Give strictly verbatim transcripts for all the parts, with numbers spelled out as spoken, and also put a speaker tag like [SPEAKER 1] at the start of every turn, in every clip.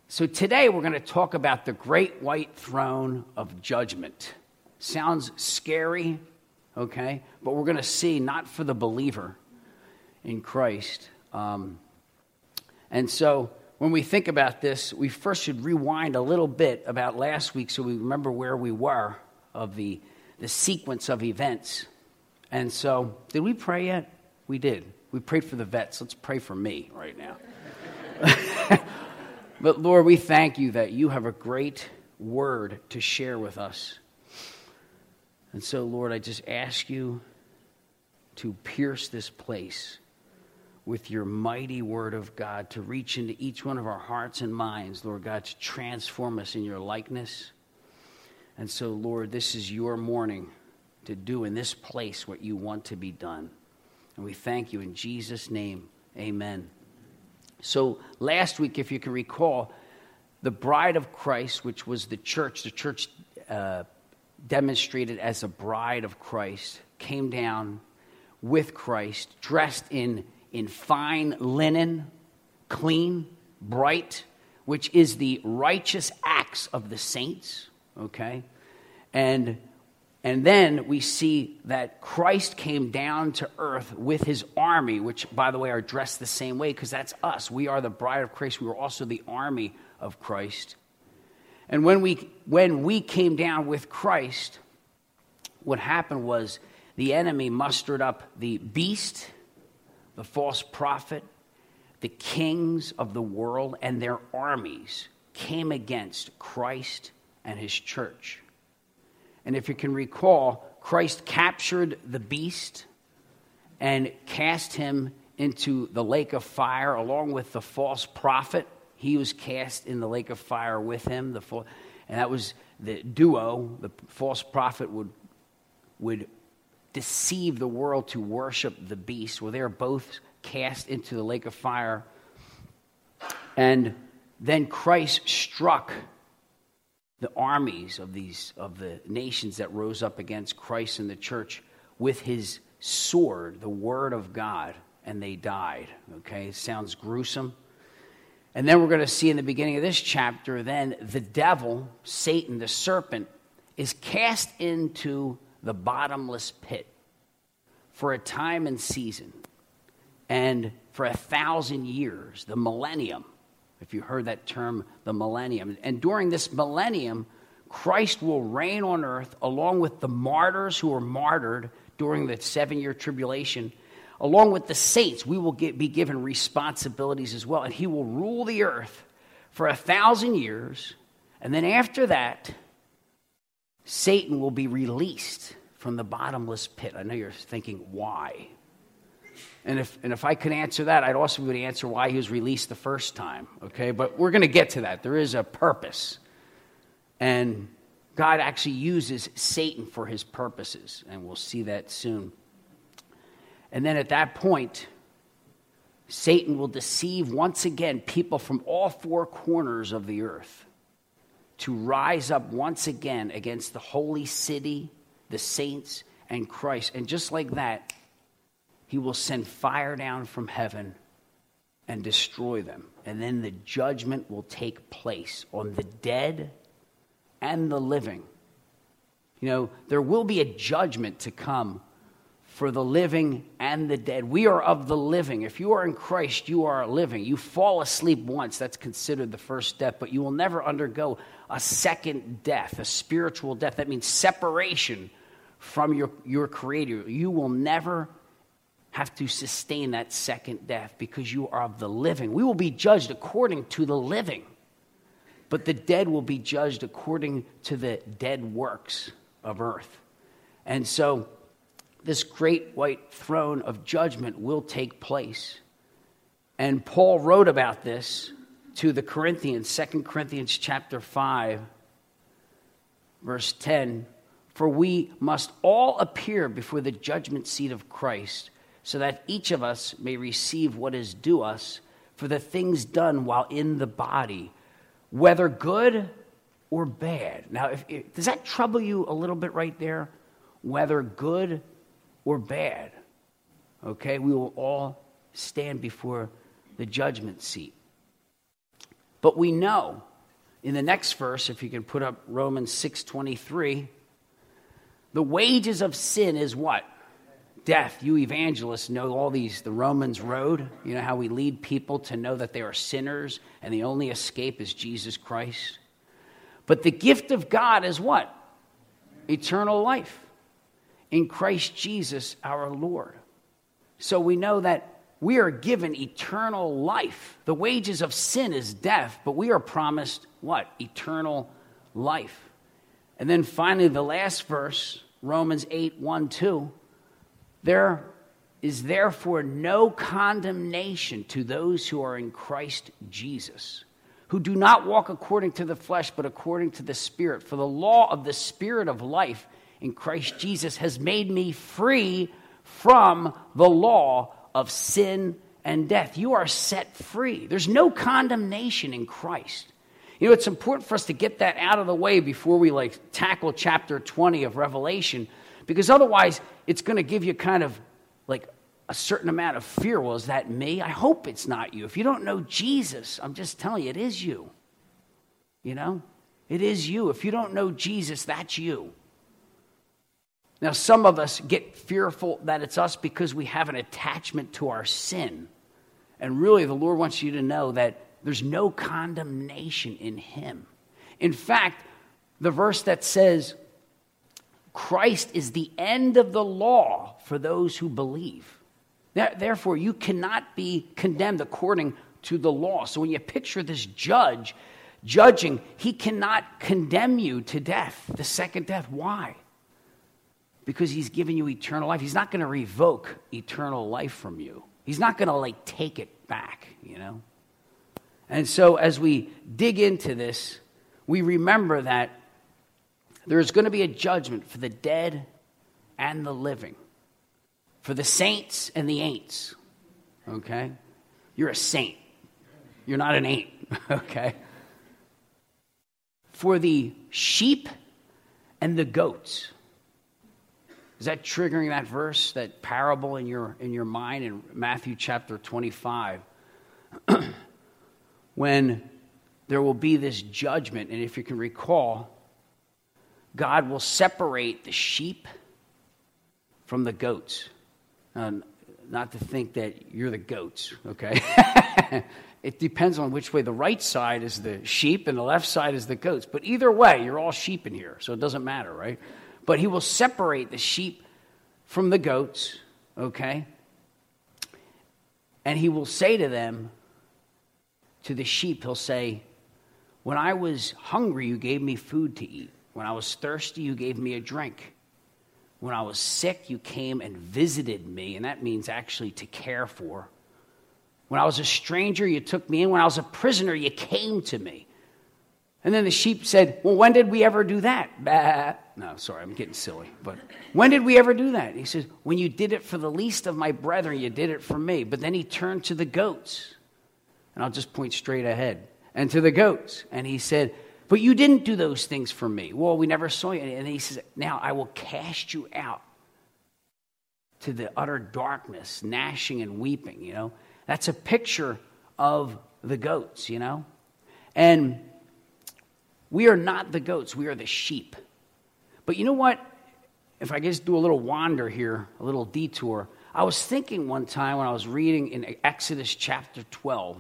[SPEAKER 1] So today we're going to talk about the great white throne of judgment. Sounds scary, okay? But we're going to see not for the believer in Christ. Um, and so when we think about this, we first should rewind a little bit about last week so we remember where we were of the, the sequence of events. And so, did we pray yet? We did. We prayed for the vets. Let's pray for me right now. But Lord, we thank you that you have a great word to share with us. And so, Lord, I just ask you to pierce this place with your mighty word of God, to reach into each one of our hearts and minds, Lord God, to transform us in your likeness. And so, Lord, this is your morning to do in this place what you want to be done. And we thank you in Jesus' name. Amen. So last week, if you can recall, the bride of Christ, which was the church, the church uh, demonstrated as a bride of Christ, came down with Christ, dressed in, in fine linen, clean, bright, which is the righteous acts of the saints, okay? And And then we see that Christ came down to earth with his army, which, by the way, are dressed the same way because that's us. We are the bride of Christ. We are also the army of Christ. And when we when we came down with Christ, what happened was the enemy mustered up the beast, the false prophet, the kings of the world, and their armies came against Christ and his church. And if you can recall, Christ captured the beast and cast him into the lake of fire along with the false prophet. He was cast in the lake of fire with him. The fa- and that was the duo. The false prophet would, would deceive the world to worship the beast. Well, they were both cast into the lake of fire. And then Christ struck the armies of these of the nations that rose up against Christ and the church with his sword, the word of God, and they died. Okay, it sounds gruesome. And then we're going to see in the beginning of this chapter, then the devil, Satan, the serpent, is cast into the bottomless pit for a time and season, and for a thousand years, the millennium. If you heard that term, the millennium. And during this millennium, Christ will reign on earth along with the martyrs who were martyred during the seven-year tribulation. Along with the saints, we will get, be given responsibilities as well. And he will rule the earth for a thousand years. And then after that, Satan will be released from the bottomless pit. I know you're thinking, why? And if and if I could answer that, I'd also be able to answer why he was released the first time, okay? But we're going to get to that. There is a purpose. And God actually uses Satan for his purposes, and we'll see that soon. And then at that point, Satan will deceive once again people from all four corners of the earth to rise up once again against the holy city, the saints, and Christ. And just like that, he will send fire down from heaven and destroy them. And then the judgment will take place on the dead and the living. You know, there will be a judgment to come for the living and the dead. We are of the living. If you are in Christ, you are living. You fall asleep once, that's considered the first death, but you will never undergo a second death, a spiritual death. That means separation from your, your Creator. You will never have to sustain that second death because you are of the living. We will be judged according to the living, but the dead will be judged according to the dead works of earth. And so this great white throne of judgment will take place. And Paul wrote about this to the Corinthians, Second Corinthians chapter five, verse ten. For we must all appear before the judgment seat of Christ, so that each of us may receive what is due us for the things done while in the body, whether good or bad. Now, if, if, does that trouble you a little bit right there? Whether good or bad. Okay, we will all stand before the judgment seat. But we know in the next verse, if you can put up Romans six twenty-three, the wages of sin is what? Death. You evangelists know all these, the Romans road. You know how we lead people to know that they are sinners and the only escape is Jesus Christ. But the gift of God is what? Eternal life in Christ Jesus our Lord. So we know that we are given eternal life. The wages of sin is death, but we are promised what? Eternal life. And then finally, the last verse, Romans eight, one, two. There is therefore no condemnation to those who are in Christ Jesus, who do not walk according to the flesh, but according to the Spirit. For the law of the Spirit of life in Christ Jesus has made me free from the law of sin and death. You are set free. There's no condemnation in Christ. You know, it's important for us to get that out of the way before we like tackle chapter twenty of Revelation, because otherwise it's going to give you kind of like a certain amount of fear. Well, is that me? I hope it's not you. If you don't know Jesus, I'm just telling you, it is you. You know, it is you. If you don't know Jesus, that's you. Now, some of us get fearful that it's us because we have an attachment to our sin. And really, the Lord wants you to know that there's no condemnation in him. In fact, the verse that says, Christ is the end of the law for those who believe. Therefore, you cannot be condemned according to the law. So when you picture this judge judging, he cannot condemn you to death, the second death. Why? Because he's given you eternal life. He's not going to revoke eternal life from you. He's not going to like take it back, you know. And so as we dig into this, we remember that there's going to be a judgment for the dead and the living, for the saints and the ain'ts, okay? You're a saint. You're not an ain't, okay? For the sheep and the goats. Is that triggering that verse, that parable in your in your mind in Matthew chapter twenty-five? When there will be this judgment, and if you can recall, God will separate the sheep from the goats. Um, not to think that you're the goats, okay? It depends on which way. The right side is the sheep and the left side is the goats. But either way, you're all sheep in here, so it doesn't matter, right? But he will separate the sheep from the goats, okay? And he will say to them, to the sheep, he'll say, when I was hungry, you gave me food to eat. When I was thirsty, you gave me a drink. When I was sick, you came and visited me, and that means actually to care for. When I was a stranger, you took me in. When I was a prisoner, you came to me. And then the sheep said, well, when did we ever do that? Bah. No, sorry, I'm getting silly. But when did we ever do that? He says, when you did it for the least of my brethren, you did it for me. But then he turned to the goats. And I'll just point straight ahead. And to the goats. And he said, but you didn't do those things for me. Well, we never saw you. And he says, now I will cast you out to the utter darkness, gnashing and weeping, you know. That's a picture of the goats, you know. And we are not the goats. We are the sheep. But you know what? If I just do a little wander here, a little detour, I was thinking one time when I was reading in Exodus chapter twelve,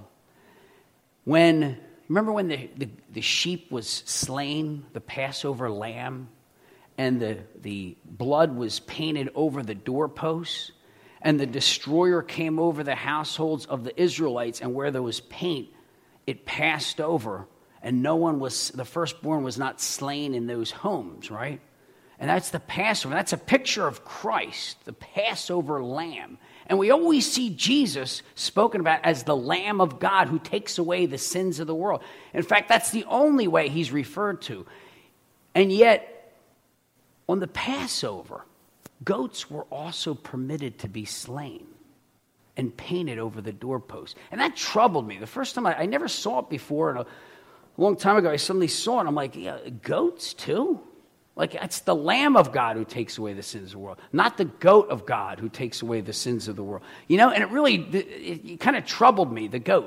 [SPEAKER 1] when, remember when the, the, the sheep was slain, the Passover lamb, and the, the blood was painted over the doorposts, and the destroyer came over the households of the Israelites, and where there was paint, it passed over, and no one was, the firstborn was not slain in those homes, right? And that's the Passover. That's a picture of Christ, the Passover lamb. And we always see Jesus spoken about as the Lamb of God who takes away the sins of the world. In fact, that's the only way he's referred to. And yet, on the Passover, goats were also permitted to be slain and painted over the doorpost. And that troubled me. The first time, I, I never saw it before. And a long time ago, I suddenly saw it. And I'm like, yeah, goats too? Like, it's the Lamb of God who takes away the sins of the world, not the goat of God who takes away the sins of the world. You know, and it really, it, it kind of troubled me, the goat,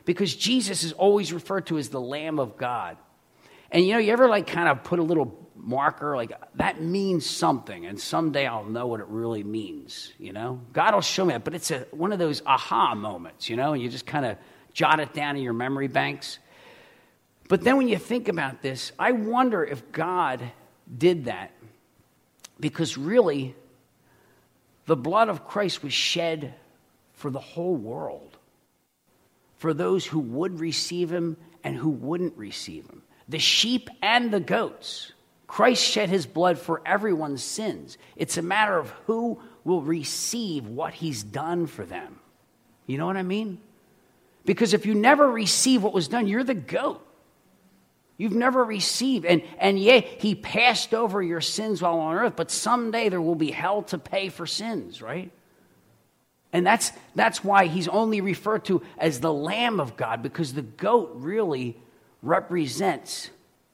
[SPEAKER 1] because Jesus is always referred to as the Lamb of God. And, you know, you ever, like, kind of put a little marker, like, that means something, and someday I'll know what it really means, you know? God will show me that, but it's a, one of those aha moments, you know, and you just kind of jot it down in your memory banks. But then when you think about this, I wonder if God did that because really the blood of Christ was shed for the whole world, for those who would receive him and who wouldn't receive him. The sheep and the goats. Christ shed his blood for everyone's sins. It's a matter of who will receive what he's done for them. You know what I mean? Because if you never receive what was done, you're the goat. You've never received. And, and yeah, he passed over your sins while on earth, but someday there will be hell to pay for sins, right? And that's, that's why he's only referred to as the Lamb of God, because the goat really represents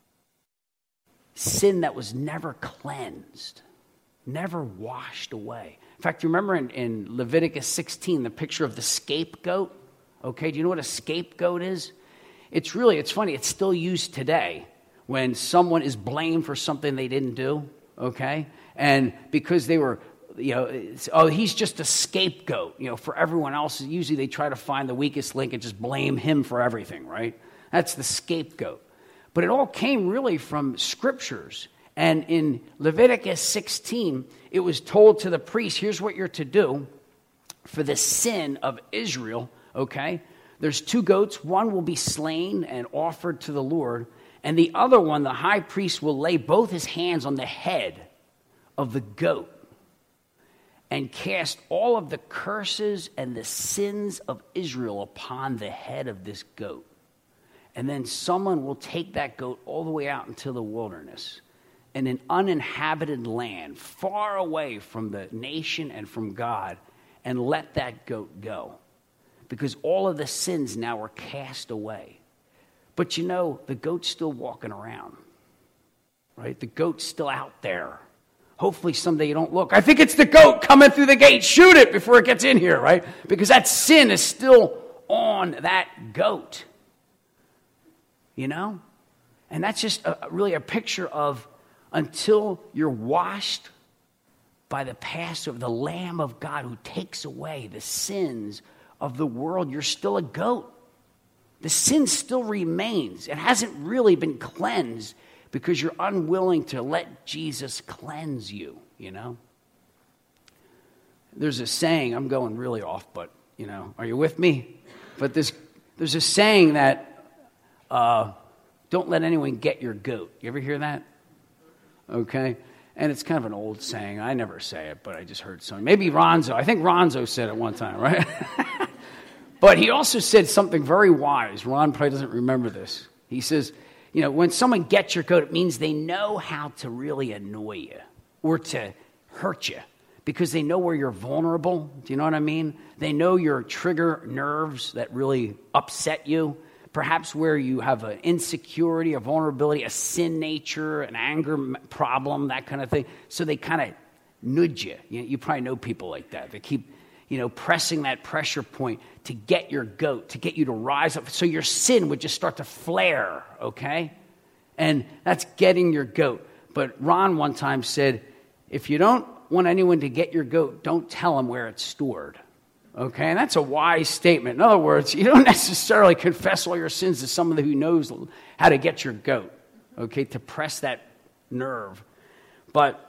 [SPEAKER 1] sin that was never cleansed, never washed away. In fact, you remember in, in Leviticus sixteen, the picture of the scapegoat? Okay, do you know what a scapegoat is? It's really, it's funny, it's still used today when someone is blamed for something they didn't do, okay? And because they were, you know, oh, he's just a scapegoat, you know, for everyone else. Usually they try to find the weakest link and just blame him for everything, right? That's the scapegoat. But it all came really from scriptures. And in Leviticus sixteen, it was told to the priest, here's what you're to do for the sin of Israel, okay? There's two goats. One will be slain and offered to the Lord. And the other one, the high priest will lay both his hands on the head of the goat and cast all of the curses and the sins of Israel upon the head of this goat. And then someone will take that goat all the way out into the wilderness in an uninhabited land, far away from the nation and from God, and let that goat go. Because all of the sins now are cast away. But you know, the goat's still walking around, right? The goat's still out there. Hopefully someday you don't look. I think it's the goat coming through the gate. Shoot it before it gets in here, right? Because that sin is still on that goat. You know? And that's just a, really a picture of until you're washed by the Passover, the Lamb of God who takes away the sins of the world, you're still a goat. The sin still remains. It hasn't really been cleansed because you're unwilling to let Jesus cleanse you, you know? There's a saying, I'm going really off, but, you know, are you with me? But this, there's a saying that uh, don't let anyone get your goat. You ever hear that? Okay. And it's kind of an old saying. I never say it, but I just heard something. Maybe Ronzo. I think Ronzo said it one time, right? But he also said something very wise. Ron probably doesn't remember this. He says, you know, when someone gets your goat, it means they know how to really annoy you or to hurt you because they know where you're vulnerable. Do you know what I mean? They know your trigger nerves that really upset you. Perhaps where you have an insecurity, a vulnerability, a sin nature, an anger problem, that kind of thing. So they kind of nudge you. you. You probably know people like that. They keep, you know, pressing that pressure point to get your goat, to get you to rise up. So your sin would just start to flare, okay? And that's getting your goat. But Ron one time said, if you don't want anyone to get your goat, don't tell them where it's stored. Okay, and that's a wise statement. In other words, you don't necessarily confess all your sins to someone who knows how to get your goat, okay, to press that nerve. But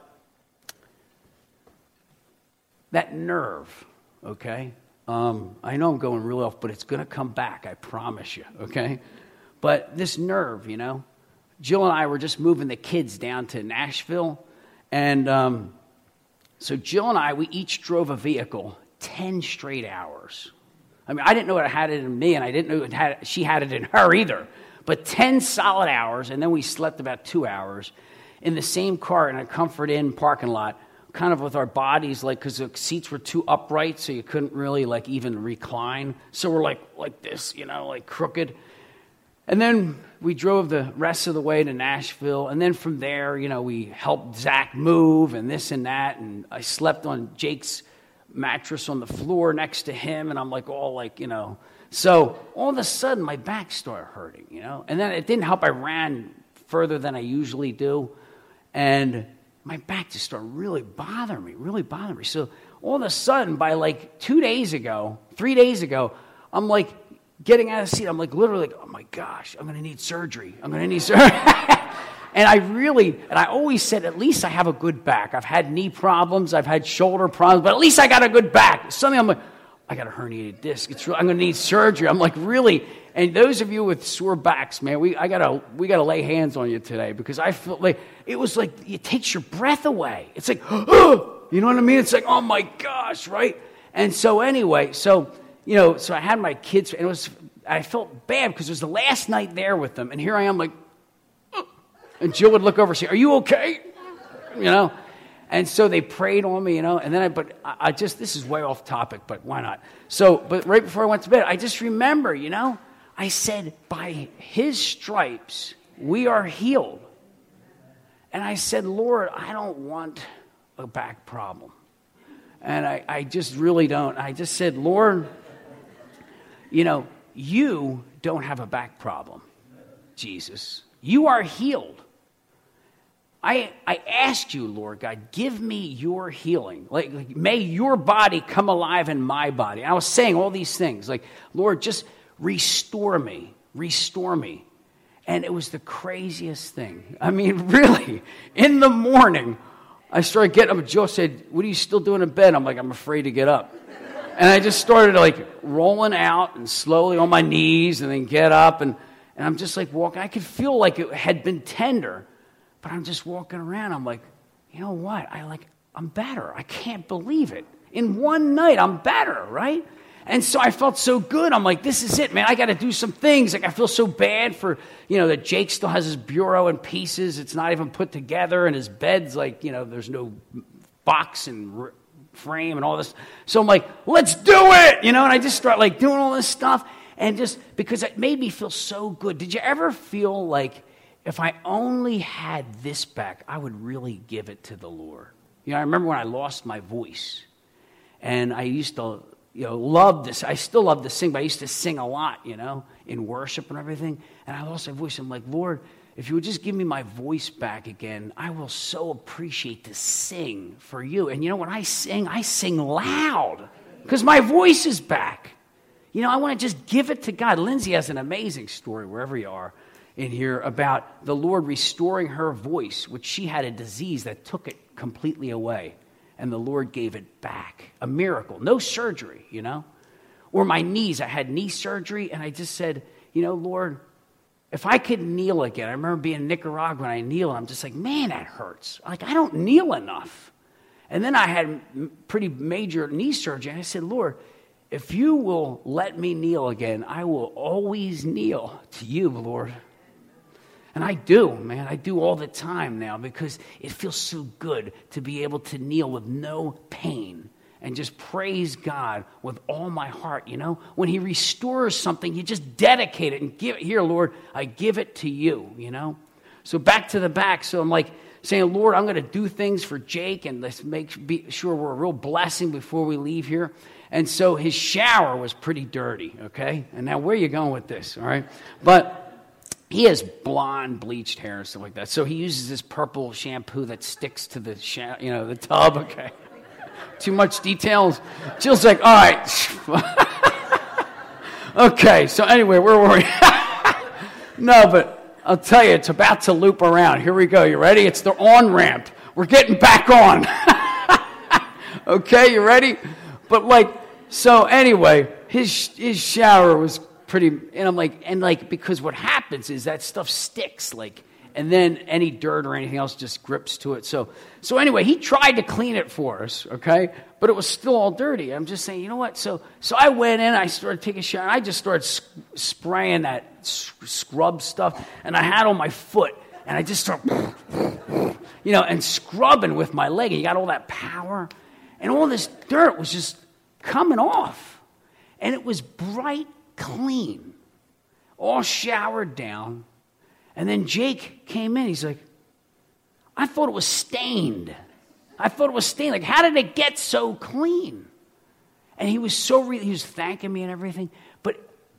[SPEAKER 1] that nerve, okay, um, I know I'm going real off, but it's going to come back, I promise you, okay? But this nerve, you know, Jill and I were just moving the kids down to Nashville, and um, so Jill and I, we each drove a vehicle ten straight hours. I mean, I didn't know it had it in me, and I didn't know it had, she had it in her either. But ten solid hours, and then we slept about two hours in the same car in a Comfort Inn parking lot, kind of with our bodies, like, because the seats were too upright, so you couldn't really, like, even recline. So we're like, like this, you know, like crooked. And then we drove the rest of the way to Nashville, and then from there, you know, we helped Zach move and this and that, and I slept on Jake's mattress on the floor next to him, and I'm like all like, you know, So all of a sudden, my back started hurting, you know. And then it didn't help. I ran further than I usually do. And my back just started really bothering me, really bothering me. So all of a sudden, by like two days ago, three days ago, I'm like getting out of the seat. I'm like literally like, oh my gosh, I'm going to need surgery. I'm going to need surgery. And I really, and I always said, at least I have a good back. I've had knee problems. I've had shoulder problems, but at least I got a good back. Suddenly I'm like, I got a herniated disc. It's real, I'm going to need surgery. I'm like, really? And those of you with sore backs, man, we I gotta we gotta lay hands on you today, because I feel like it was like it takes your breath away. It's like, oh, you know what I mean? It's like, oh my gosh, right? And so anyway, so you know, so I had my kids, and it was I felt bad because it was the last night there with them, and here I am like, oh. And Jill would look over and say, "Are you okay?" You know. And so they prayed on me, you know, and then I, but I, I just, this is way off topic, but why not? So, but right before I went to bed, I just remember, you know, I said, by his stripes, we are healed. And I said, Lord, I don't want a back problem. And I, I just really don't. I just said, Lord, you know, you don't have a back problem, Jesus. You are healed. I, I ask you, Lord God, give me your healing. Like, like, may your body come alive in my body. I was saying all these things. Like, Lord, just restore me. Restore me. And it was the craziest thing. I mean, really, in the morning, I started getting up. Joe said, what are you still doing in bed? I'm like, I'm afraid to get up. And I just started, like, rolling out and slowly on my knees and then get up. And, and I'm just, like, walking. I could feel like it had been tender. But I'm just walking around. I'm like, you know what? I like, I'm better. I can't believe it. In one night, I'm better, right? And so I felt so good. I'm like, this is it, man. I got to do some things. Like, I feel so bad for, you know, that Jake still has his bureau in pieces. It's not even put together. And his bed's like, you know, there's no box and r- frame and all this. So I'm like, let's do it. You know, and I just start like doing all this stuff. And just because it made me feel so good. Did you ever feel like, if I only had this back, I would really give it to the Lord? You know, I remember when I lost my voice, and I used to, you know, love this. I still love to sing, but I used to sing a lot, you know, in worship and everything. And I lost my voice. I'm like, Lord, if you would just give me my voice back again, I will so appreciate to sing for you. And you know, when I sing, I sing loud because my voice is back. You know, I want to just give it to God. Lindsay has an amazing story, wherever you are in here, about the Lord restoring her voice, which she had a disease that took it completely away, and the Lord gave it back. A miracle. No surgery, you know. Or my knees. I had knee surgery, and I just said, you know, Lord, if I could kneel again. I remember being in Nicaragua, and I kneel, and I'm just like, man, that hurts. Like, I don't kneel enough. And then I had pretty major knee surgery, and I said, Lord, if you will let me kneel again, I will always kneel to you, Lord. And I do, man. I do all the time now, because it feels so good to be able to kneel with no pain and just praise God with all my heart, you know? When he restores something, you just dedicate it and give it. Here, Lord, I give it to you, you know? So back to the back. So I'm like saying, Lord, I'm going to do things for Jake, and let's make be sure we're a real blessing before we leave here. And so his shower was pretty dirty, okay? And now where are you going with this, all right? But he has blonde, bleached hair and stuff like that. So he uses this purple shampoo that sticks to the, sh- you know, the tub. Okay, too much details. Jill's like, all right. Okay. So anyway, where were we? No, but I'll tell you, it's about to loop around. Here we go. You ready? It's the on ramp. We're getting back on. Okay, you ready? But like, so anyway, his his shower was pretty, and I'm like, and like, because what happens is that stuff sticks, like, and then any dirt or anything else just grips to it. So, so anyway, he tried to clean it for us, okay, but it was still all dirty. I'm just saying, you know what? So, so I went in, I started taking a shower, and I just started sc- spraying that s- scrub stuff, and I had on my foot, and I just started, you know, and scrubbing with my leg, and you got all that power, and all this dirt was just coming off, and it was bright clean, all showered down. And then Jake came in. He's like, I thought it was stained. I thought it was stained. Like, how did it get so clean? And he was so, re- he was thanking me and everything. But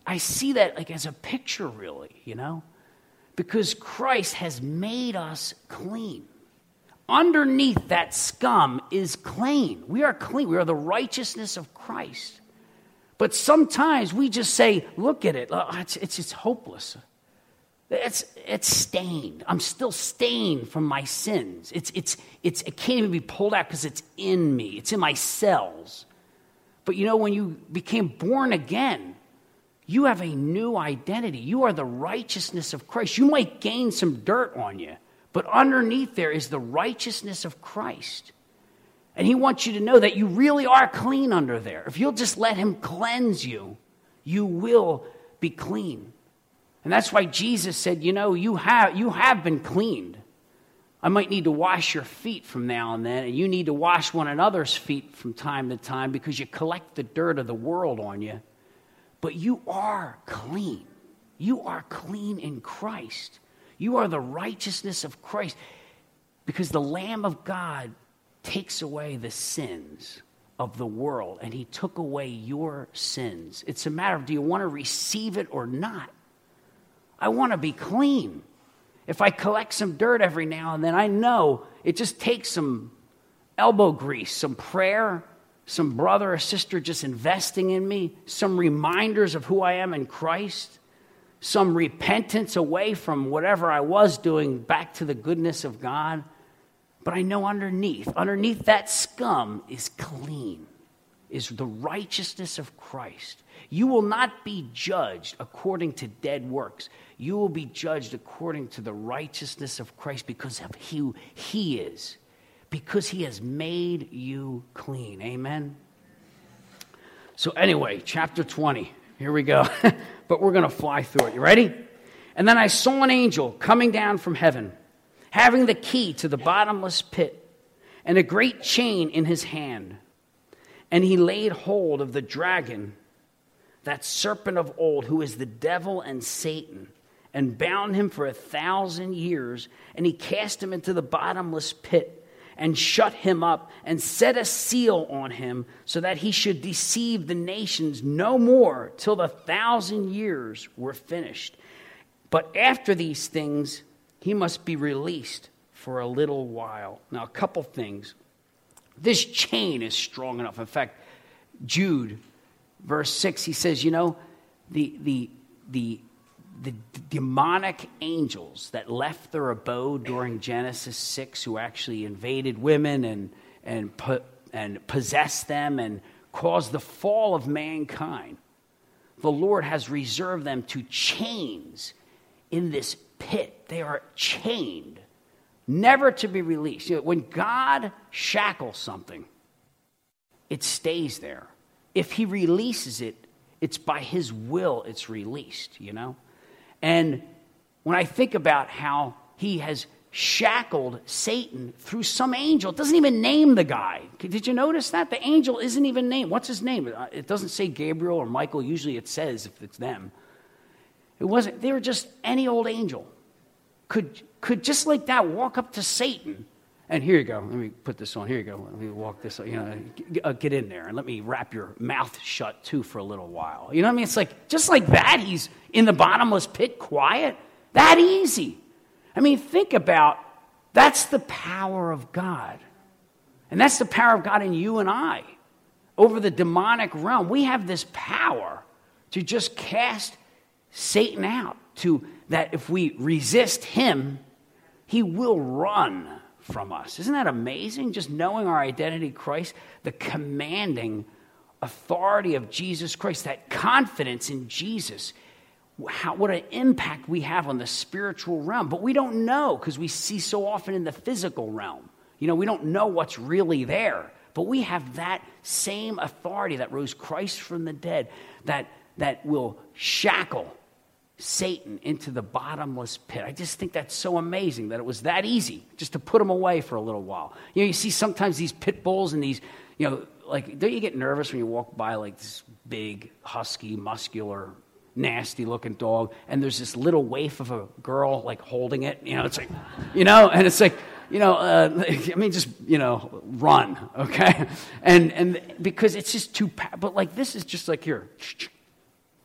[SPEAKER 1] I see that like as a picture, really, you know, because Christ has made us clean. Underneath that scum is clean. We are clean. We are the righteousness of Christ. But sometimes we just say, look at it. Oh, it's, it's, it's hopeless. It's, it's stained. I'm still stained from my sins. It's, it's, it's, it can't even be pulled out because it's in me. It's in my cells. But you know, when you became born again, you have a new identity. You are the righteousness of Christ. You might gain some dirt on you, but underneath there is the righteousness of Christ. And he wants you to know that you really are clean under there. If you'll just let him cleanse you, you will be clean. And that's why Jesus said, you know, you have, you have been cleaned. I might need to wash your feet from now and then, and you need to wash one another's feet from time to time because you collect the dirt of the world on you. But you are clean. You are clean in Christ. You are the righteousness of Christ because the Lamb of God takes away the sins of the world, and he took away your sins. It's a matter of, do you want to receive it or not? I want to be clean. If I collect some dirt every now and then, I know it just takes some elbow grease, some prayer, some brother or sister just investing in me, some reminders of who I am in Christ, some repentance away from whatever I was doing back to the goodness of God. But I know underneath, underneath that scum is clean, is the righteousness of Christ. You will not be judged according to dead works. You will be judged according to the righteousness of Christ because of who he is, because he has made you clean. Amen? So anyway, chapter twenty. Here we go. But we're going to fly through it. You ready? And then I saw an angel coming down from heaven, having the key to the bottomless pit and a great chain in his hand. And he laid hold of the dragon, that serpent of old, who is the devil and Satan, and bound him for a thousand years. And he cast him into the bottomless pit and shut him up and set a seal on him so that he should deceive the nations no more till the thousand years were finished. But after these things, he must be released for a little while. Now, a couple things. This chain is strong enough. In fact, Jude, verse six, he says, you know, the the the the demonic angels that left their abode during Genesis six, who actually invaded women and and put and possessed them and caused the fall of mankind, the Lord has reserved them to chains in this pit. They are chained, never to be released. You know, when God shackles something, it stays there. If he releases it, it's by his will it's released, you know? And when I think about how he has shackled Satan through some angel, it doesn't even name the guy. Did you notice that? The angel isn't even named. What's his name? It doesn't say Gabriel or Michael. Usually it says if it's them. It wasn't. They were just any old angel. Could, could just like that walk up to Satan and here you go. Let me put this on. Here you go. Let me walk this. You know, get, get in there and let me wrap your mouth shut too for a little while. You know what I mean? It's like just like that. He's in the bottomless pit, quiet. That easy. I mean, think about that's the power of God, and that's the power of God in you and I over the demonic realm. We have this power to just cast Satan out. To that, if we resist him, he will run from us. Isn't that amazing? Just knowing our identity in Christ, the commanding authority of Jesus Christ, that confidence in Jesus, how, what an impact we have on the spiritual realm. But we don't know because we see so often in the physical realm. You know, we don't know what's really there. But we have that same authority that rose Christ from the dead, that, that will shackle Satan into the bottomless pit. I just think that's so amazing that it was that easy just to put him away for a little while. You know, you see sometimes these pit bulls and these, you know, like, don't you get nervous when you walk by like this big, husky, muscular, nasty looking dog and there's this little waif of a girl like holding it? You know, it's like, you know, and it's like, you know, uh, I mean, just, you know, run, okay? And and because it's just too, but like this is just like here.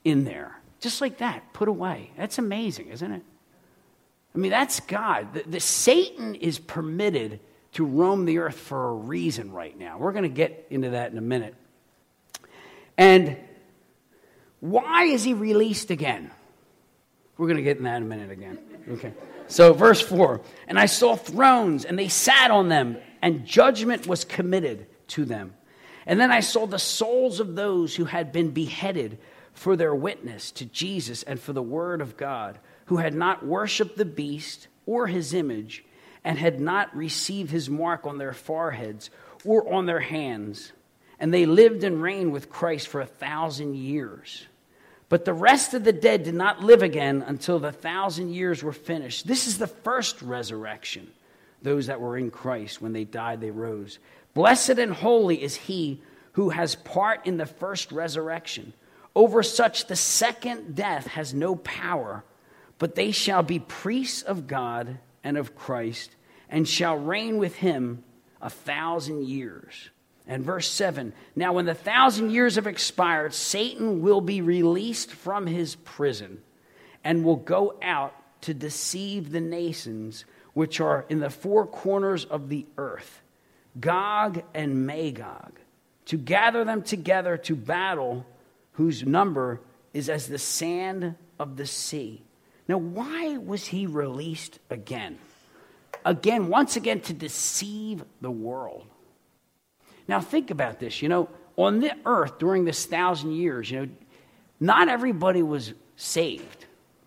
[SPEAKER 1] in there. Just like that, put away. That's amazing, isn't it? I mean, that's God. The, the Satan is permitted to roam the earth for a reason right now. We're going to get into that in a minute. And why is he released again? We're going to get in that in a minute again. Okay. So verse four, and I saw thrones, and they sat on them, and judgment was committed to them. And then I saw the souls of those who had been beheaded for their witness to Jesus and for the word of God, who had not worshipped the beast or his image, and had not received his mark on their foreheads or on their hands. And they lived and reigned with Christ for a thousand years. But the rest of the dead did not live again until the thousand years were finished. This is the first resurrection. Those that were in Christ, when they died, they rose. Blessed and holy is he who has part in the first resurrection. Over such the second death has no power, but they shall be priests of God and of Christ, and shall reign with him a thousand years. And verse seven, now when the thousand years have expired, Satan will be released from his prison and will go out to deceive the nations which are in the four corners of the earth, Gog and Magog, to gather them together to battle, whose number is as the sand of the sea. Now, why was he released again? Again, once again, to deceive the world. Now, think about this. You know, on the earth during this thousand years, you know, not everybody was saved.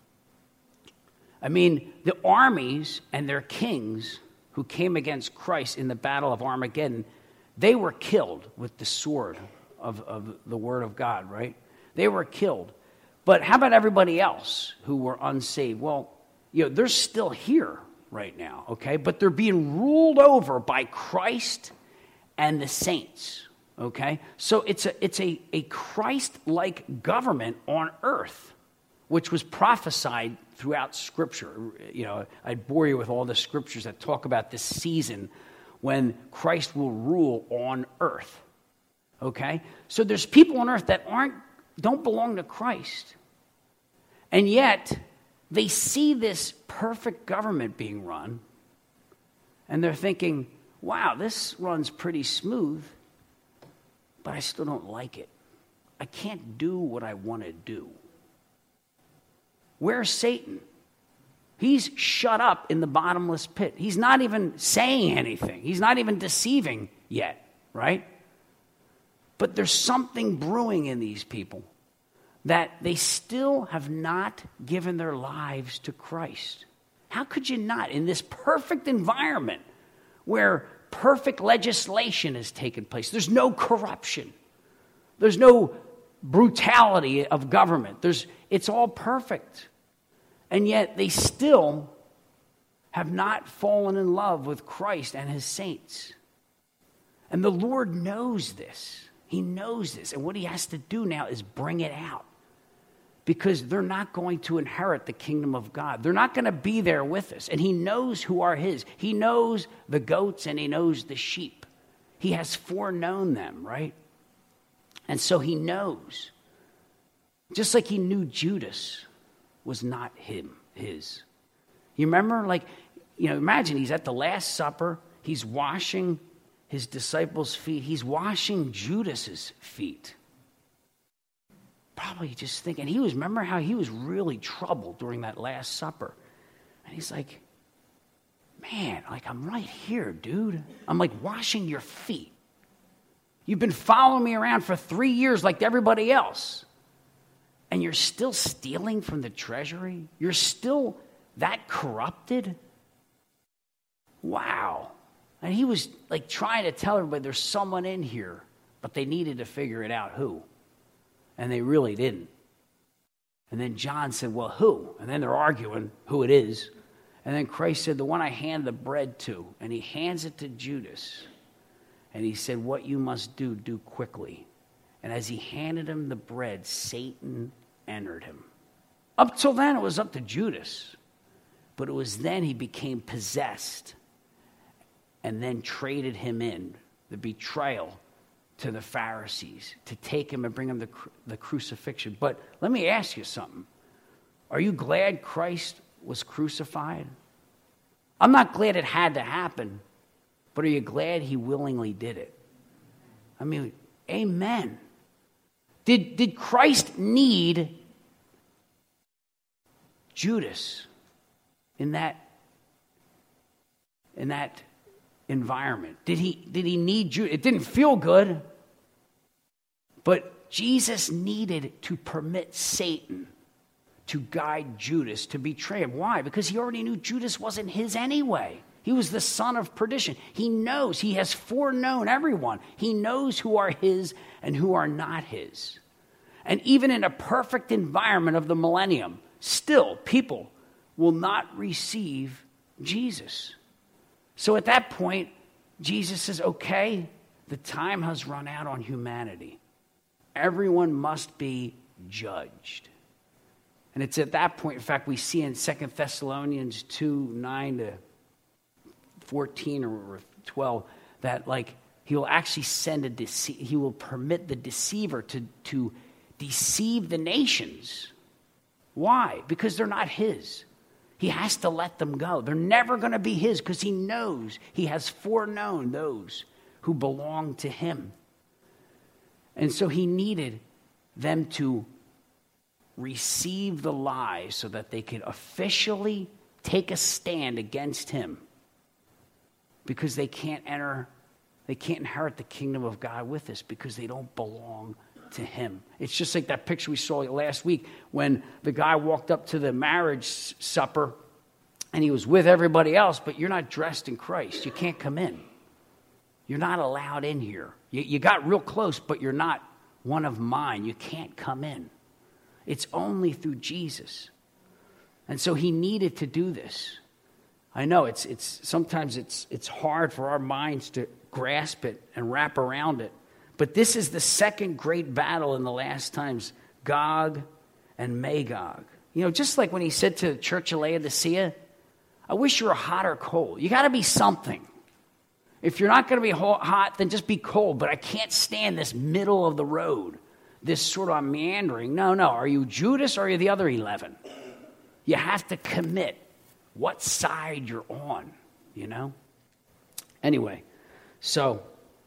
[SPEAKER 1] I mean, the armies and their kings who came against Christ in the battle of Armageddon, they were killed with the sword of, of the word of God, right? They were killed. But how about everybody else who were unsaved? Well, you know, they're still here right now, okay? But they're being ruled over by Christ and the saints, okay? So it's a it's a, a Christ-like government on earth, which was prophesied throughout Scripture. You know, I'd bore you with all the scriptures that talk about this season when Christ will rule on earth, okay? So there's people on earth that aren't don't belong to Christ, and yet they see this perfect government being run, and they're thinking, wow, this runs pretty smooth, but I still don't like it. I can't do what I want to do. Where's Satan? He's shut up in the bottomless pit. He's not even saying anything. He's not even deceiving yet, right? But there's something brewing in these people that they still have not given their lives to Christ. How could you not? In this perfect environment where perfect legislation has taken place, there's no corruption, there's no brutality of government, there's it's all perfect. And yet they still have not fallen in love with Christ and his saints. And the Lord knows this. He knows this. And what he has to do now is bring it out. Because they're not going to inherit the kingdom of God. They're not going to be there with us. And he knows who are his. He knows the goats and he knows the sheep. He has foreknown them, right? And so he knows. Just like he knew Judas was not him, his. You remember, like, you know, imagine he's at the Last Supper. He's washing his disciples' feet. He's washing Judas's feet. Probably just thinking, he was, remember how he was really troubled during that Last Supper. And he's like, man, like, I'm right here, dude. I'm like washing your feet. You've been following me around for three years like everybody else. And you're still stealing from the treasury? You're still that corrupted? Wow. And he was like trying to tell everybody there's someone in here, but they needed to figure it out who. And they really didn't. And then John said, well, who? And then they're arguing who it is. And then Christ said, the one I hand the bread to. And he hands it to Judas. And he said, what you must do, do quickly. And as he handed him the bread, Satan entered him. Up till then, it was up to Judas. But it was then he became possessed and then traded him in. The betrayal to the Pharisees to take him and bring him the, the crucifixion. But let me ask you something. Are you glad Christ was crucified? I'm not glad it had to happen, but are you glad he willingly did it? I mean, amen. Did, did Christ need Judas in that, in that environment? Did he, did he need Judas? It didn't feel good, but Jesus needed to permit Satan to guide Judas to betray him. Why? Because he already knew Judas wasn't his anyway. He was the son of perdition. He knows, he has foreknown everyone. He knows who are his and who are not his. And even in a perfect environment of the millennium, still people will not receive Jesus. So at that point, Jesus says, okay, the time has run out on humanity. Everyone must be judged. And it's at that point, in fact, we see in Second Thessalonians two, nine to fourteen or twelve, that like he will actually send a dece- he will permit the deceiver to, to deceive the nations. Why? Because they're not his. He has to let them go. They're never going to be his because he knows he has foreknown those who belong to him. And so he needed them to receive the lie so that they could officially take a stand against him, because they can't enter, they can't inherit the kingdom of God with us because they don't belong to him. It's just like that picture we saw last week when the guy walked up to the marriage supper and he was with everybody else, but you're not dressed in Christ. You can't come in. You're not allowed in here. You, you got real close, but you're not one of mine. You can't come in. It's only through Jesus. And so he needed to do this. I know it's it's sometimes it's it's hard for our minds to grasp it and wrap around it. But this is the second great battle in the last times, Gog and Magog. You know, just like when he said to the church of Laodicea, I wish you were hot or cold. You got to be something. If you're not going to be hot, then just be cold. But I can't stand this middle of the road, this sort of meandering. No, no. Are you Judas or are you the other eleven? You have to commit what side you're on, you know? Anyway, so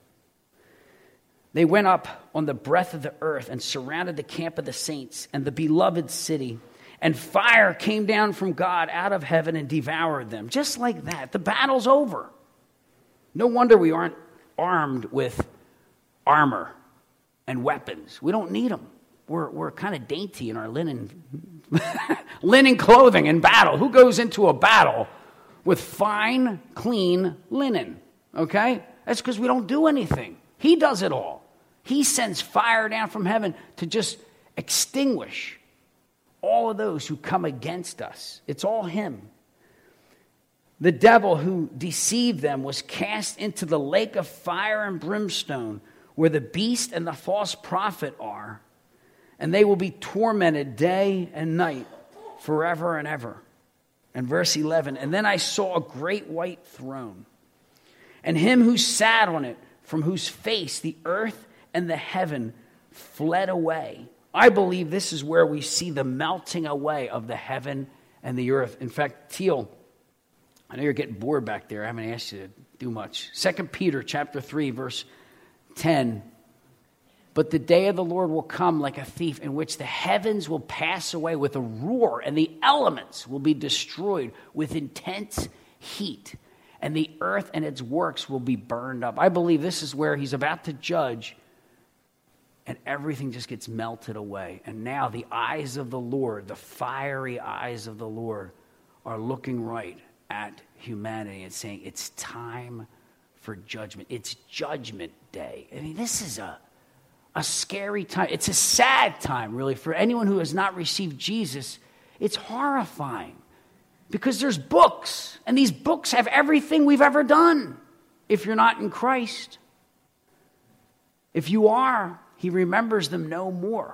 [SPEAKER 1] they went up on the breadth of the earth and surrounded the camp of the saints and the beloved city. And fire came down from God out of heaven and devoured them. Just like that. The battle's over. No wonder we aren't armed with armor and weapons. We don't need them. We're, we're kind of dainty in our linen, linen clothing in battle. Who goes into a battle with fine, clean linen? Okay? That's because we don't do anything. He does it all. He sends fire down from heaven to just extinguish all of those who come against us. It's all him. The devil who deceived them was cast into the lake of fire and brimstone, where the beast and the false prophet are, and they will be tormented day and night forever and ever. And verse eleven, and then I saw a great white throne, and him who sat on it, from whose face the earth and the heaven fled away. I believe this is where we see the melting away of the heaven and the earth. In fact, Teal, I know you're getting bored back there. I haven't asked you to do much. Second Peter chapter three, verse ten. But the day of the Lord will come like a thief, in which the heavens will pass away with a roar, and the elements will be destroyed with intense heat, and the earth and its works will be burned up. I believe this is where he's about to judge, and everything just gets melted away. And now the eyes of the Lord, the fiery eyes of the Lord, are looking right at humanity and saying, it's time for judgment. It's judgment day. I mean, this is a, a scary time. It's a sad time, really, for anyone who has not received Jesus. It's horrifying because there's books, and these books have everything we've ever done if you're not in Christ. If you are, he remembers them no more.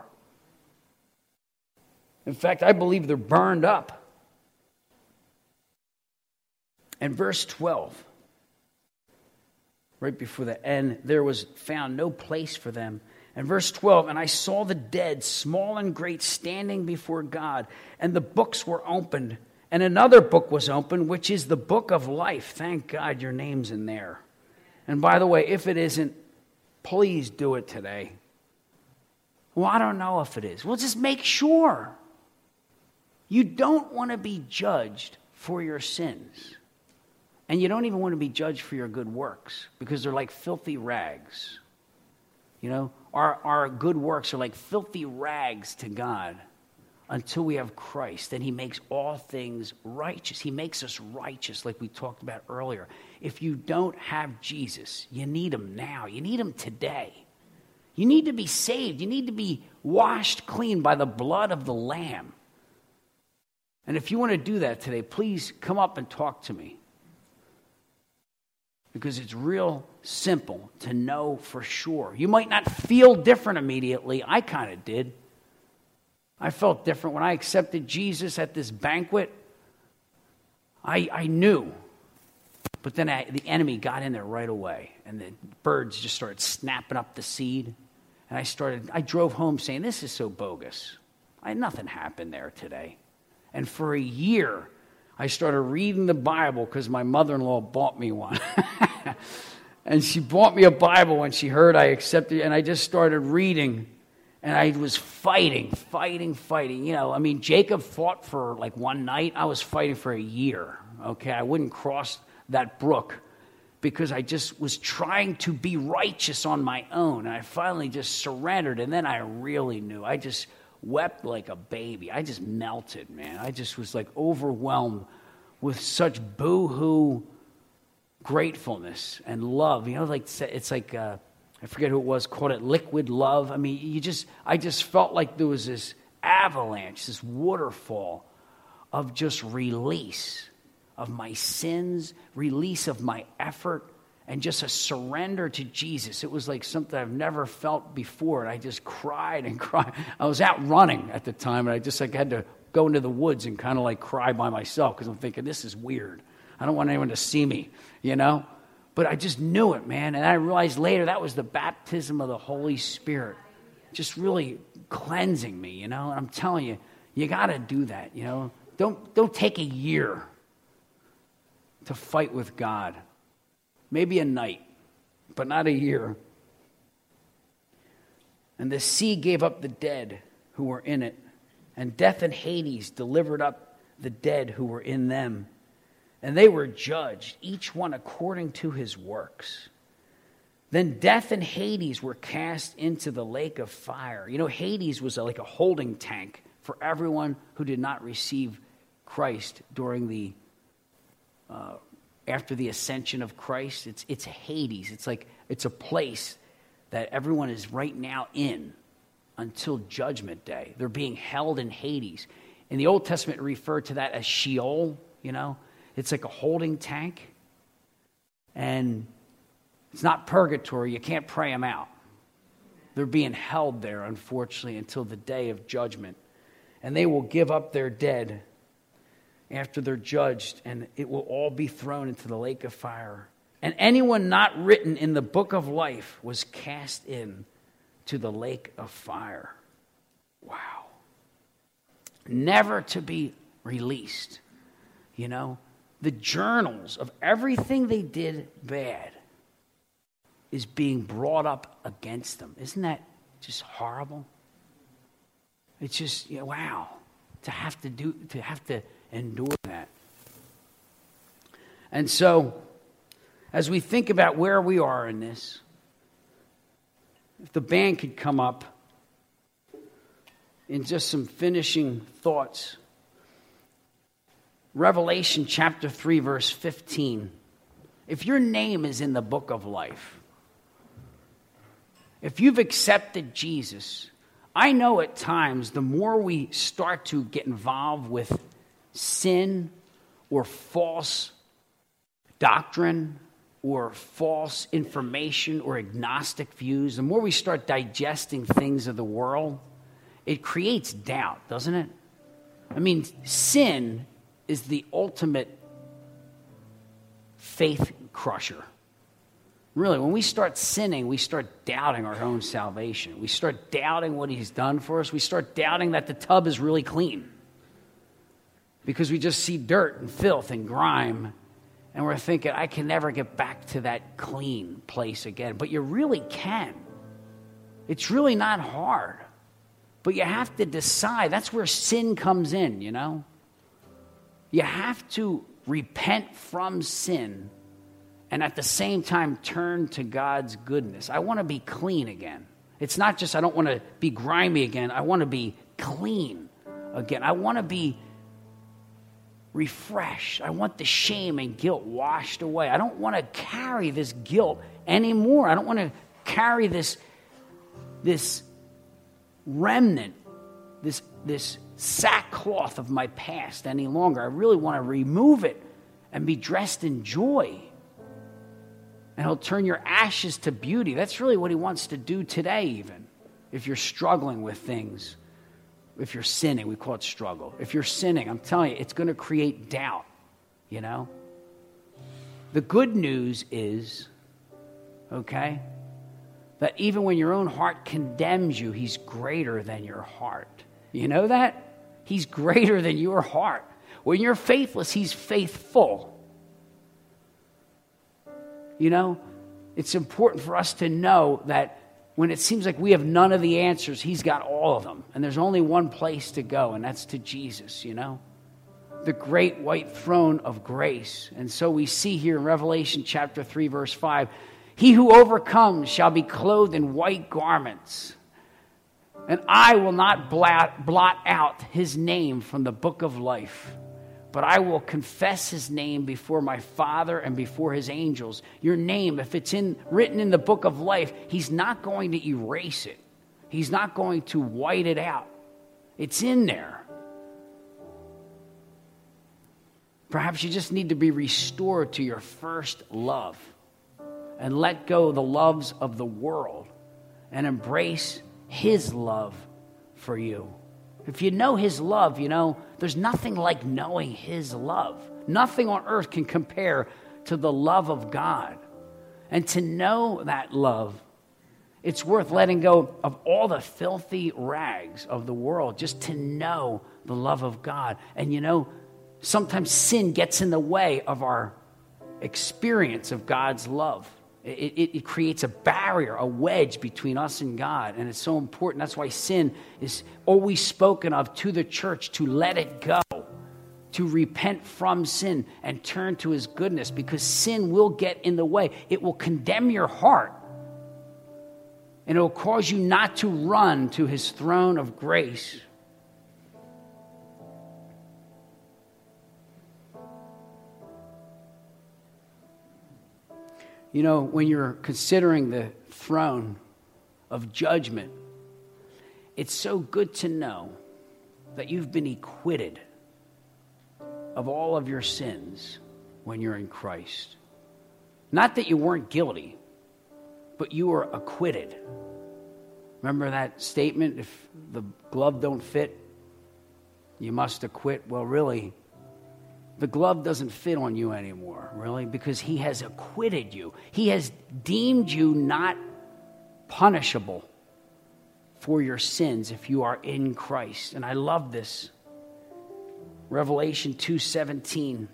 [SPEAKER 1] In fact, I believe they're burned up. And verse twelve. right before the end, there was found no place for them. And verse twelve, and I saw the dead, small and great, standing before God, and the books were opened. And another book was opened, which is the book of life. Thank God your name's in there. And by the way, if it isn't, please do it today. Well, I don't know if it is. Well, just make sure. You don't want to be judged for your sins. And you don't even want to be judged for your good works, because they're like filthy rags. You know, our, our good works are like filthy rags to God until we have Christ. Then he makes all things righteous. He makes us righteous, like we talked about earlier. If you don't have Jesus, you need him now. You need him today. You need to be saved. You need to be washed clean by the blood of the Lamb. And if you want to do that today, please come up and talk to me. Because it's real simple to know for sure. You might not feel different immediately. I kind of did. I felt different when I accepted Jesus at this banquet. I, I knew. But then I, the enemy got in there right away. And the birds just started snapping up the seed. And I started, I drove home saying, this is so bogus. I, nothing happened there today. And for a year, I started reading the Bible because my mother-in-law bought me one. And she bought me a Bible when she heard I accepted it. And I just started reading. And I was fighting, fighting, fighting. You know, I mean, Jacob fought for like one night. I was fighting for a year. Okay, I wouldn't cross that brook because I just was trying to be righteous on my own. And I finally just surrendered. And then I really knew. I just wept like a baby. I just melted, man. I just was like overwhelmed with such boo-hoo gratefulness and love. You know, like it's like, uh, I forget who it was, called it liquid love. I mean, you just, I just felt like there was this avalanche, this waterfall of just release of my sins, release of my effort, and just a surrender to Jesus. It was like something I've never felt before, and I just cried and cried. I was out running at the time, and I just like had to go into the woods and kind of like cry by myself because I'm thinking, this is weird. I don't want anyone to see me, you know? But I just knew it, man, and I realized later that was the baptism of the Holy Spirit, just really cleansing me, you know? And I'm telling you, you got to do that, you know? Don't, don't take a year to fight with God. Maybe a night, but not a year. And the sea gave up the dead who were in it, and death and Hades delivered up the dead who were in them. And they were judged, each one according to his works. Then death and Hades were cast into the lake of fire. You know, Hades was like a holding tank for everyone who did not receive Christ during the uh, after the ascension of Christ. It's it's Hades. It's like it's a place that everyone is right now in until Judgment Day. They're being held in Hades. In the Old Testament, it referred to that as Sheol. You know, it's like a holding tank, and it's not purgatory. You can't pray them out. They're being held there, unfortunately, until the day of judgment. And they will give up their dead after they're judged, and it will all be thrown into the lake of fire. And anyone not written in the book of life was cast in to the lake of fire. Wow. Never to be released. You know, the journals of everything they did bad is being brought up against them. Isn't that just horrible? It's just, you know, wow, to have to do, to have to endure that. And so, as we think about where we are in this, if the band could come up in just some finishing thoughts. Revelation chapter three, verse fifteen. If your name is in the book of life, if you've accepted Jesus, I know at times the more we start to get involved with sin or false doctrine or false information or agnostic views, the more we start digesting things of the world, it creates doubt, doesn't it? I mean, sin is the ultimate faith crusher. Really, when we start sinning, we start doubting our own salvation. We start doubting what he's done for us. We start doubting that the tub is really clean. Because we just see dirt and filth and grime, and we're thinking, I can never get back to that clean place again. But you really can. It's really not hard. But you have to decide. That's where sin comes in, you know? You have to repent from sin and at the same time turn to God's goodness. I want to be clean again. It's not just I don't want to be grimy again. I want to be clean again. I want to be refreshed. I want the shame and guilt washed away. I don't want to carry this guilt anymore. I don't want to carry this, this remnant, this, this sackcloth of my past any longer. I really want to remove it and be dressed in joy. And he'll turn your ashes to beauty. That's really what he wants to do today even. If you're struggling with things, if you're sinning, we call it struggle. If you're sinning, I'm telling you, it's going to create doubt, you know. The good news is, okay, that even when your own heart condemns you, he's greater than your heart. You know that? He's greater than your heart. When you're faithless, he's faithful. You know, it's important for us to know that when it seems like we have none of the answers, he's got all of them. And there's only one place to go, and that's to Jesus, you know. The great white throne of grace. And so we see here in Revelation chapter three, verse five, he who overcomes shall be clothed in white garments, and I will not blot, blot out his name from the book of life, but I will confess his name before my Father and before his angels. Your name, if it's in written in the book of life, he's not going to erase it. He's not going to white it out. It's in there. Perhaps you just need to be restored to your first love and let go of the loves of the world and embrace his love for you. If you know his love, you know, there's nothing like knowing his love. Nothing on earth can compare to the love of God. And to know that love, it's worth letting go of all the filthy rags of the world just to know the love of God. And you know, sometimes sin gets in the way of our experience of God's love. It, it, it creates a barrier, a wedge between us and God. And it's so important. That's why sin is always spoken of to the church, to let it go, to repent from sin and turn to his goodness, because sin will get in the way. It will condemn your heart. And it will cause you not to run to his throne of grace. You know, when you're considering the throne of judgment, it's so good to know that you've been acquitted of all of your sins when you're in Christ. Not that you weren't guilty, but you were acquitted. Remember that statement, if the glove don't fit, you must acquit? Well, really, the glove doesn't fit on you anymore, really, because he has acquitted you. He has deemed you not punishable for your sins if you are in Christ. And I love this. Revelation two seventeen.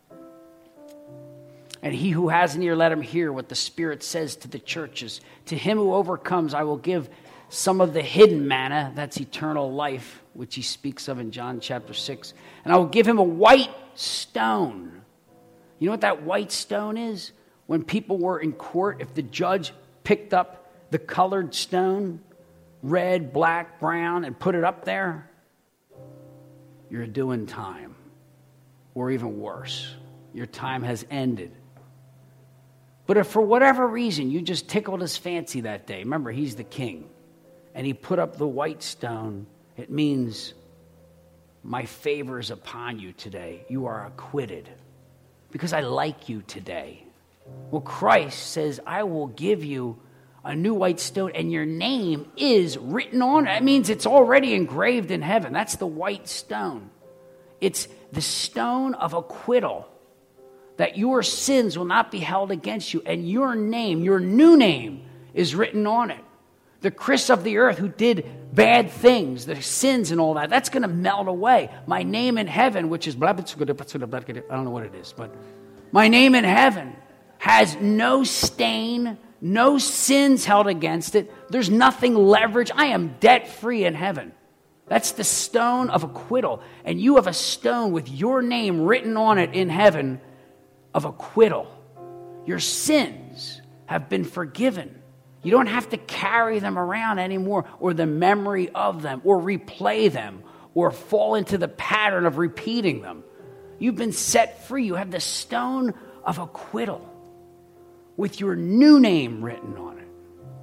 [SPEAKER 1] And he who has an ear, let him hear what the Spirit says to the churches. To him who overcomes, I will give some of the hidden manna, that's eternal life, which he speaks of in John chapter six. And I will give him a white stone. You know what that white stone is? When people were in court, if the judge picked up the colored stone, red, black, brown, and put it up there, you're doing time. Or even worse, your time has ended. But if for whatever reason you just tickled his fancy that day, remember, he's the king, and he put up the white stone, it means my favor is upon you today. You are acquitted because I like you today. Well, Christ says, I will give you a new white stone, and your name is written on it. That means it's already engraved in heaven. That's the white stone. It's the stone of acquittal that your sins will not be held against you, and your name, your new name, is written on it. The Chris of the earth who did bad things, the sins and all that, that's going to melt away. My name in heaven, which is, I don't know what it is, but my name in heaven has no stain, no sins held against it. There's nothing leveraged. I am debt-free in heaven. That's the stone of acquittal. And you have a stone with your name written on it in heaven of acquittal. Your sins have been forgiven. You don't have to carry them around anymore, or the memory of them, or replay them, or fall into the pattern of repeating them. You've been set free. You have the stone of acquittal with your new name written on it.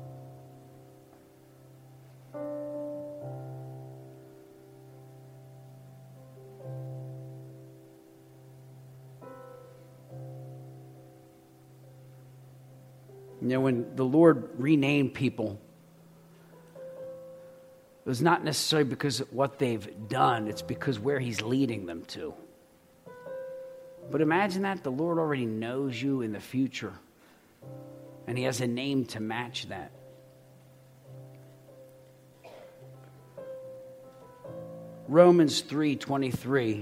[SPEAKER 1] You know, when the Lord renamed people, it was not necessarily because of what they've done. It's because where he's leading them to. But imagine that the Lord already knows you in the future, and he has a name to match that. Romans three twenty-three.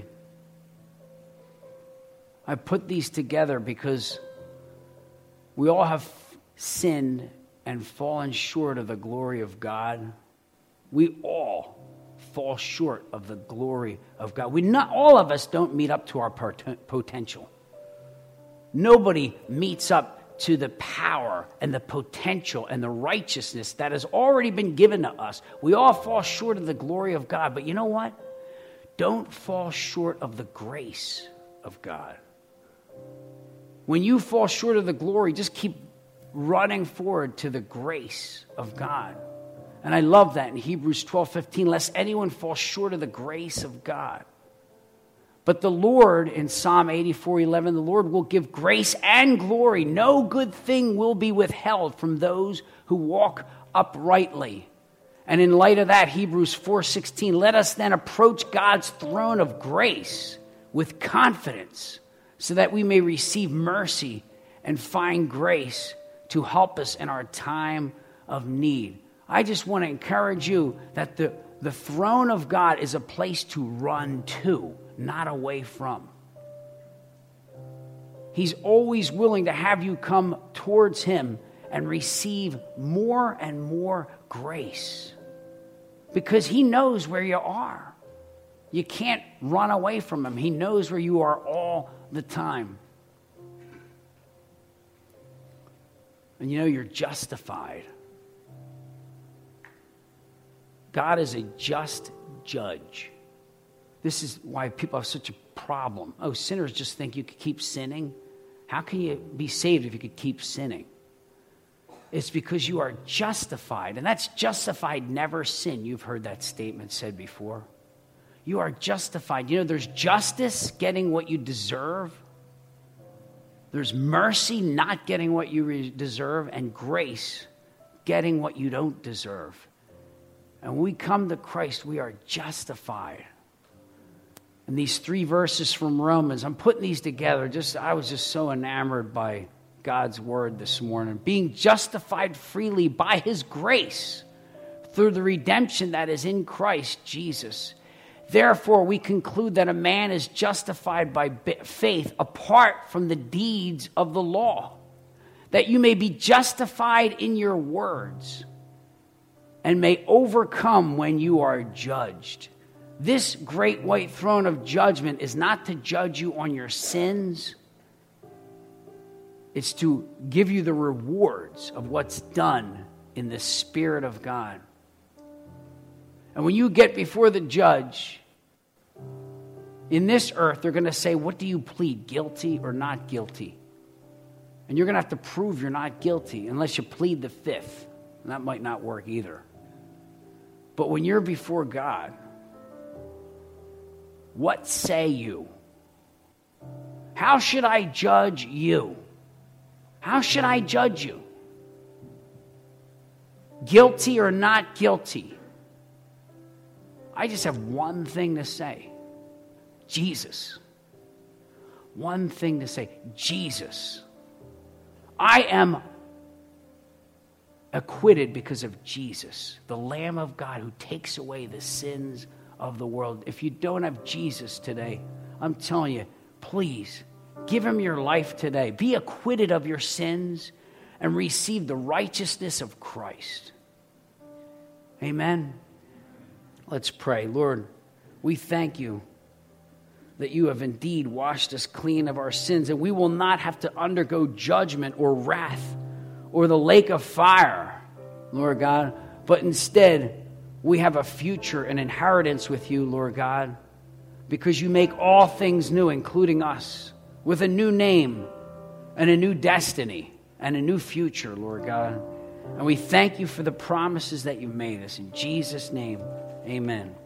[SPEAKER 1] I put these together because we all have sinned and fallen short of the glory of God. We all fall short of the glory of God. We not all of us don't meet up to our potential. Nobody meets up to the power and the potential and the righteousness that has already been given to us. We all fall short of the glory of God. But you know what? Don't fall short of the grace of God. When you fall short of the glory, just keep running forward to the grace of God. And I love that in Hebrews twelve fifteen, lest anyone fall short of the grace of God. But the Lord, in Psalm eighty-four eleven, the Lord will give grace and glory. No good thing will be withheld from those who walk uprightly. And in light of that, Hebrews four sixteen, let us then approach God's throne of grace with confidence, so that we may receive mercy and find grace to help us in our time of need. I just want to encourage you that the, the throne of God is a place to run to, not away from. He's always willing to have you come towards him and receive more and more grace, because he knows where you are. You can't run away from him. He knows where you are all the time. And you know, you're justified. God is a just judge. This is why people have such a problem. Oh, sinners just think you could keep sinning. How can you be saved if you could keep sinning? It's because you are justified. And that's justified, never sin. You've heard that statement said before. You are justified. You know, there's justice, getting what you deserve. There's mercy, not getting what you re- deserve. And grace, getting what you don't deserve. And when we come to Christ, we are justified. And these three verses from Romans, I'm putting these together. Just I was just so enamored by God's word this morning. Being justified freely by his grace through the redemption that is in Christ Jesus. Therefore, we conclude that a man is justified by faith apart from the deeds of the law, that you may be justified in your words and may overcome when you are judged. This great white throne of judgment is not to judge you on your sins. It's to give you the rewards of what's done in the Spirit of God. And when you get before the judge, in this earth, they're going to say, what do you plead, guilty or not guilty? And you're going to have to prove you're not guilty unless you plead the fifth. And that might not work either. But when you're before God, what say you? How should I judge you? How should I judge you? Guilty or not guilty? I just have one thing to say. Jesus. one thing to say: Jesus. I am acquitted because of Jesus, the Lamb of God who takes away the sins of the world. If you don't have Jesus today, I'm telling you, please give him your life today. Be acquitted of your sins and receive the righteousness of Christ. Amen. Let's pray. Lord, we thank you that you have indeed washed us clean of our sins, and we will not have to undergo judgment or wrath or the lake of fire, Lord God, but instead we have a future, an inheritance with you, Lord God, because you make all things new, including us, with a new name and a new destiny and a new future, Lord God. And we thank you for the promises that you've made us. In Jesus' name, amen.